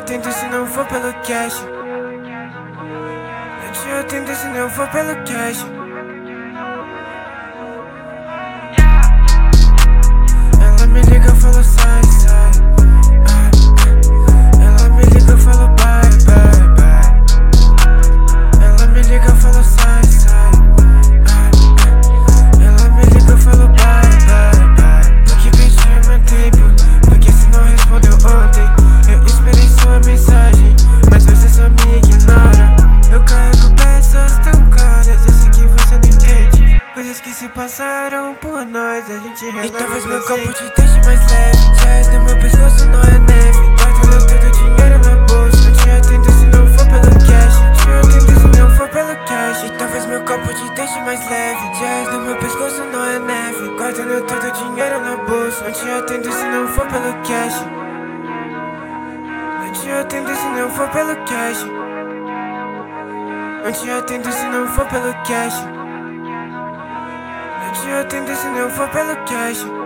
atendo se não for pelo cash. Não te atendo se não for pelo cash. Ela me liga, falou sai, sai. Ela me liga, falou bye, bye, bye. Ela me liga, falou sai, sai. Ela me liga, falou bye, bye, bye. Porque beijei meu tempo, porque se não respondeu ontem. Eu esperei sua mensagem, mas você só me ignora. Eu carrego peças tão caras, eu sei que você não entende. Coisas que se passaram por nós, a gente releva. E talvez meu copo te deixe mais leve. Jazz no meu pescoço não é neve. Guardando todo o dinheiro na bolsa. Não te atendo se não for pelo cash. Te atendo se não for pelo cash. E talvez meu copo te deixe mais leve. Jazz no meu pescoço não é neve. Guardando todo o dinheiro na bolsa. Não te atendo se não for pelo cash. Não te atendo se não for pelo cash. Não te atendo se não for pelo cash. Não te atendo se não for pelo cash.